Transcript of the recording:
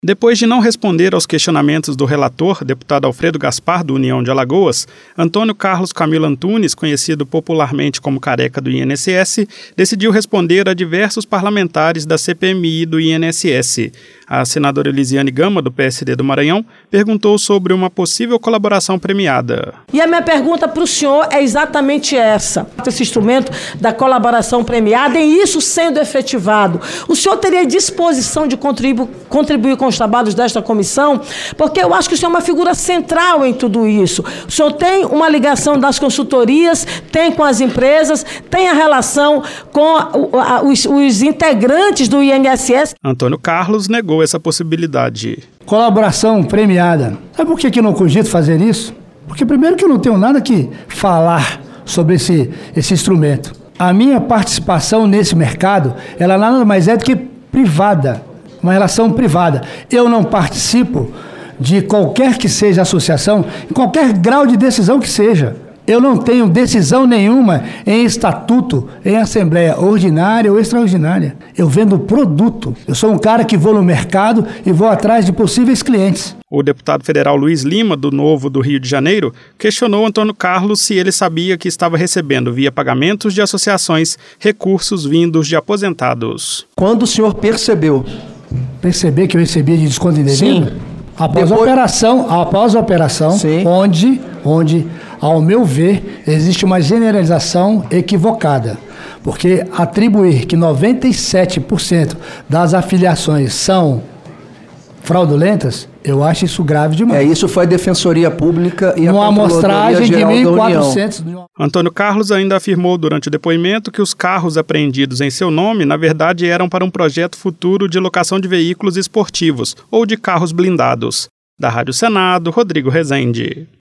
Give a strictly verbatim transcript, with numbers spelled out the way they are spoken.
Depois de não responder aos questionamentos do relator, deputado Alfredo Gaspar, do União de Alagoas, Antônio Carlos Camilo Antunes, conhecido popularmente como Careca do I N S S, decidiu responder a diversos parlamentares da C P M I do I N S S. A senadora Elisiane Gama, do P S D do Maranhão, perguntou sobre uma possível colaboração premiada. E a minha pergunta para o senhor é exatamente essa. Esse instrumento da colaboração premiada, e isso sendo efetivado, o senhor teria disposição de contribu- contribuir com os trabalhos desta comissão? Porque eu acho que o senhor é uma figura central em tudo isso. O senhor tem uma ligação das consultorias, tem com as empresas, tem a relação com a, a, os, os integrantes do I N S S. Antônio Carlos negou essa possibilidade. Colaboração premiada. Sabe por que que eu não cogito fazer isso? Porque primeiro que eu não tenho nada que falar sobre esse, esse instrumento. A minha participação nesse mercado, ela nada mais é do que privada, uma relação privada. Eu não participo de qualquer que seja a associação, em qualquer grau de decisão que seja. Eu não tenho decisão nenhuma em estatuto, em assembleia ordinária ou extraordinária. Eu vendo produto. Eu sou um cara que vou no mercado e vou atrás de possíveis clientes. O deputado federal Luiz Lima, do Novo do Rio de Janeiro, questionou Antônio Carlos se ele sabia que estava recebendo, via pagamentos de associações, recursos vindos de aposentados. Quando o senhor percebeu? Perceber que eu recebia de desconto indevido? Sim. Após Depois... a operação, após a operação, Sim. onde, onde, ao meu ver, existe uma generalização equivocada. Porque atribuir que noventa e sete por cento das afiliações são fraudulentas, eu acho isso grave demais. É, isso foi a Defensoria Pública e a uma amostragem de mil e quatrocentos. Antônio Carlos ainda afirmou durante o depoimento que os carros apreendidos em seu nome, na verdade, eram para um projeto futuro de locação de veículos esportivos ou de carros blindados. Da Rádio Senado, Rodrigo Rezende.